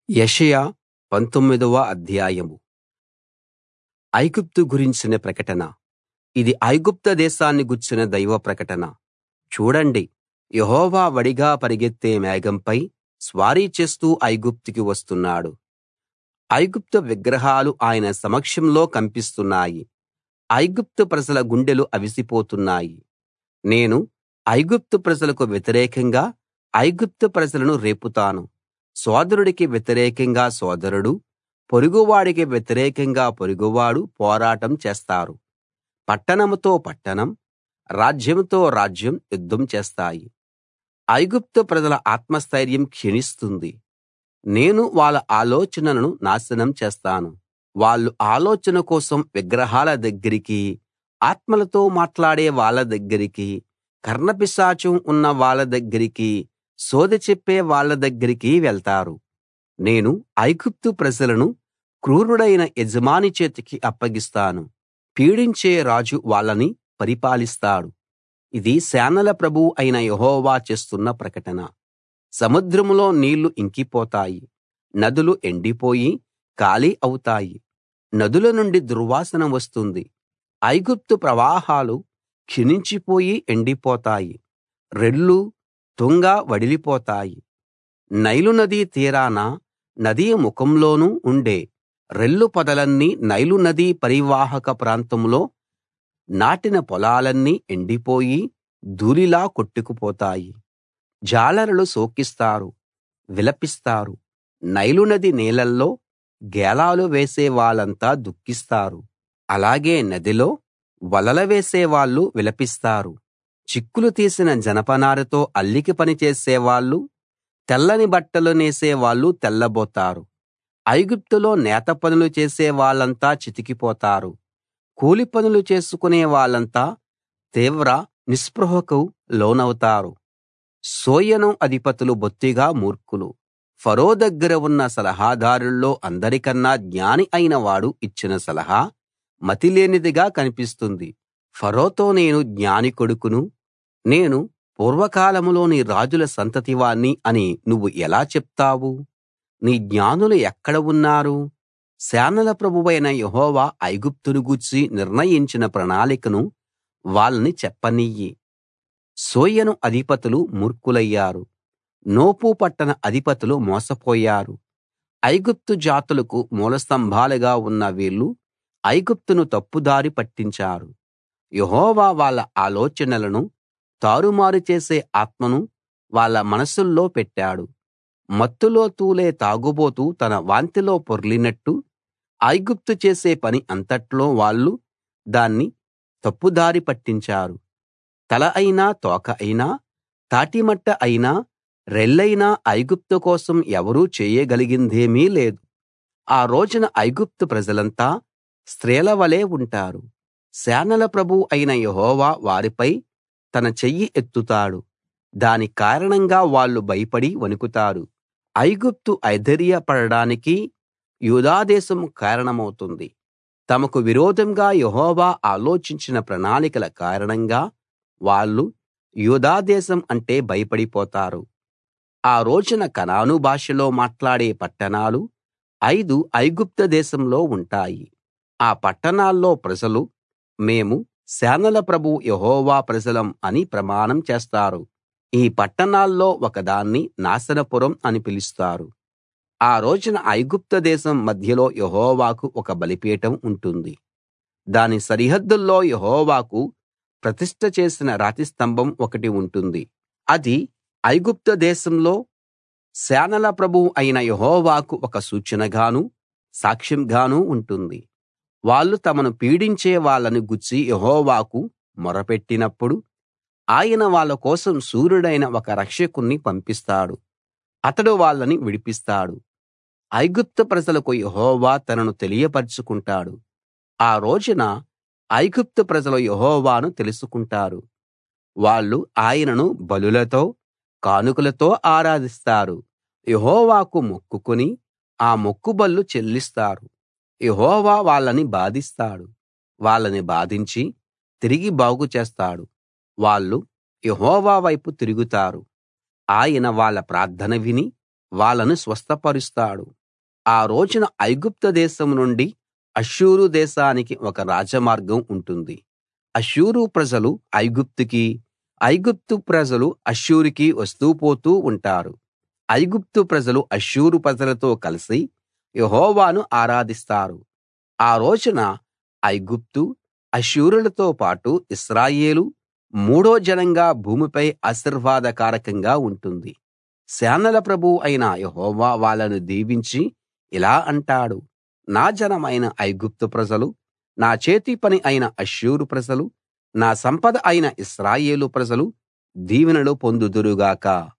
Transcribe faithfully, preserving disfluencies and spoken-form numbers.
యెషయా పంతొమ్మిదవ అధ్యాయం. ఐగుప్తు గురించిన ప్రకటన. ఇది ఐగుప్తు దేశాన్ని గూర్చిన దైవ ప్రకటన. చూడండి, యెహోవా వడిగా పరిగెత్తే మేఘంపై స్వారీ చేస్తూ ఐగుప్తుకి వస్తున్నాడు. ఐగుప్తు విగ్రహాలు ఆయన సమక్షంలో కంపిస్తున్నాయి. ఐగుప్తు ప్రజల గుండెలు అవిసిపోతున్నాయి. నేను ఐగుప్తు ప్రజలకు వ్యతిరేకంగా ఐగుప్తు ప్రజలను రేపుతాను. సోదరుడికి వ్యతిరేకంగా సోదరుడు, పొరుగువాడికి వ్యతిరేకంగా పొరుగువాడు పోరాటం చేస్తారు. పట్టణంతో పట్టణం, రాజ్యంతో రాజ్యం యుద్ధం చేస్తాయి. ఐగుప్తు ప్రజల ఆత్మస్థైర్యం క్షీణిస్తుంది. నేను వాళ్ళ ఆలోచనలను నాశనం చేస్తాను. వాళ్ళు ఆలోచన కోసం విగ్రహాల దగ్గరికీ, ఆత్మలతో మాట్లాడే వాళ్ళ దగ్గరికీ, కర్ణపిశాచం ఉన్న వాళ్ళ దగ్గరికీ, సోదె చెప్పే వాళ్ళ దగ్గరికీ వెళ్తారు. నేను ఐగుప్తు ప్రజలను క్రూరుడైన యజమాని చేతికి అప్పగిస్తాను. పీడించే రాజు వాళ్ళని పరిపాలిస్తాడు. ఇది సేనల ప్రభువు అయిన యెహోవా చేస్తున్న ప్రకటన. సముద్రంలో నీళ్లు ఇంకిపోతాయి. నదులు ఎండిపోయి ఖాళీ అవుతాయి. నదుల నుండి దుర్వాసన వస్తుంది. ఐగుప్తు ప్రవాహాలు క్షీణించిపోయి ఎండిపోతాయి. రెల్లు, తుంగ వడిలిపోతాయి. నైలు నదీ తీరాన, నదీ ముఖంలోనూ ఉండే రెల్లు పొదలన్నీ, నైలు నదీ పరీవాహక ప్రాంతంలో నాటిన పొలాలన్నీ ఎండిపోయి ధూళిలా కొట్టుకుపోతాయి. జాలరులు శోకిస్తారు, విలపిస్తారు. నైలు నది నీళ్ళల్లో గేలాలు వేసే వాళ్ళంతా దుఃఖిస్తారు. అలాగే నదిలో వలలు వేసే వాళ్ళు విలపిస్తారు. చిక్కులు తీసిన జనపనారతో అల్లిక పని చేసేవాళ్ళు, తెల్లని బట్టలు నేసే వాళ్ళు తెల్లబోతారు. ఐగుప్తులో నేత పనులు చేసే వాళ్ళంతా చితికిపోతారు. కూలి పనులు చేసుకునే వాళ్ళంతా తీవ్ర నిస్పృహకు లోనవుతారు. సోయను అధిపతులు బొత్తిగా మూర్ఖులు. ఫరో దగ్గర ఉన్న సలహాదారుల్లో అందరికన్నా జ్ఞాని అయిన వాడు ఇచ్చిన సలహా మతిలేనిదిగా కనిపిస్తుంది. ఫరోతో నేను జ్ఞాని కొడుకును, నేను పూర్వకాలంలోని రాజుల సంతతివాణ్ణి అని నువ్వు ఎలా చెప్తావు? నీ జ్ఞానులు ఎక్కడ ఉన్నారు? సేనల ప్రభువైన యెహోవా ఐగుప్తును గూర్చి నిర్ణయించిన ప్రణాళికను వాళ్ళని చెప్పనియ్యి. సోయను అధిపతులు మూర్ఖులయ్యారు. నోపు పట్టణ అధిపతులు మోసపోయారు. ఐగుప్తు జాతులకు మూలస్తంభాలుగా ఉన్న వీళ్ళు ఐగుప్తును తప్పుదారి పట్టించారు. యెహోవా వాళ్ళ ఆలోచనలను తారుమారు చేసే ఆత్మను వాళ్ళ మనసుల్లో పెట్టాడు. మత్తులో తూలే తాగుబోతు తన వాంతిలో పొర్లినట్టు ఐగుప్తు చేసే పని అంతట్లో వాళ్ళు దాన్ని తప్పుదారి పట్టించారు. తల అయినా, తోక అయినా, తాటిమట్ట అయినా, రెల్లయినా ఐగుప్తు కోసం ఎవరూ చేయగలిగిందేమీ లేదు. ఆ రోజున ఐగుప్తు ప్రజలంతా స్త్రీల వలే ఉంటారు. సేనల ప్రభువు అయిన యెహోవా వారిపై తన చెయ్యి ఎత్తుతాడు. దాని కారణంగా వాళ్ళు భయపడి వణుకుతారు. ఐగుప్తు అధైర్యపడడానికి యూదా దేశం కారణమవుతుంది. తమకు విరోధంగా యెహోవా ఆలోచించిన ప్రణాళికల కారణంగా వాళ్ళు యూదా దేశం అంటే భయపడిపోతారు. ఆ రోజున కనాను భాషలో మాట్లాడే పట్టణాలు ఐదు ఐగుప్తు దేశంలో ఉంటాయి. ఆ పట్టణాల్లో ప్రజలు మేము సేనల ప్రభువు యెహోవా ప్రజలం అని ప్రమాణం చేస్తారు. ఈ పట్టణాల్లో ఒకదాన్ని నాశనపురం అని పిలుస్తారు. ఆ రోజున ఐగుప్తు దేశం మధ్యలో యెహోవాకు ఒక బలిపీఠం ఉంటుంది. దాని సరిహద్దుల్లో యెహోవాకు ప్రతిష్ఠ చేసిన రాతి స్తంభం ఒకటి ఉంటుంది. అది ఐగుప్తు దేశంలో సేనల ప్రభువు అయిన యెహోవాకు ఒక సూచనగానూ సాక్ష్యంగానూ ఉంటుంది. వాళ్ళు తమను పీడించే వాళ్ళని గూర్చి యెహోవాకు మొరపెట్టినప్పుడు ఆయన వాళ్ళ కోసం శూరుడైన ఒక రక్షకుణ్ణి పంపిస్తాడు. అతడు వాళ్ళని విడిపిస్తాడు. ఐగుప్తు ప్రజలకు యెహోవా తనను తెలియపరచుకుంటాడు. ఆ రోజున ఐగుప్తు ప్రజలు యెహోవాను తెలుసుకుంటారు. వాళ్ళు ఆయనను బలులతో, కానుకలతో ఆరాధిస్తారు. యెహోవాకు మొక్కుకుని ఆ మొక్కుబళ్ళు చెల్లిస్తారు. యెహోవా వాళ్ళని బాధిస్తాడు. వాళ్ళని బాధించి తిరిగి బాగు చేస్తాడు. వాళ్ళు యెహోవా వైపు తిరుగుతారు. ఆయన వాళ్ళ ప్రార్థన విని వాళ్ళను స్వస్థపరుస్తాడు. ఆ రోజున ఐగుప్తు దేశం నుండి అష్షూరు దేశానికి ఒక రాజమార్గం ఉంటుంది. అష్షూరు ప్రజలు ఐగుప్తుకీ, ఐగుప్తు ప్రజలు అష్షూరుకీ వస్తూ పోతూ ఉంటారు. ఐగుప్తు ప్రజలు అష్షూరు ప్రజలతో కలిసి యెహోవాను ఆరాధిస్తారు. ఆ రోజున ఐగుప్తు, అష్షూరులతో పాటు ఇశ్రాయేలు మూడో జనంగా భూమిపై ఆశీర్వాదకారకంగా ఉంటుంది. సేనల ప్రభువు అయిన యెహోవా వాళ్ళను దీవించి ఇలా అంటాడు: నా జనమైన ఐగుప్తు ప్రజలు, నా చేతి పని అయిన అష్షూరు ప్రజలు, నా సంపద అయిన ఇశ్రాయేలు ప్రజలు దీవెనలు పొందుదురు గాక.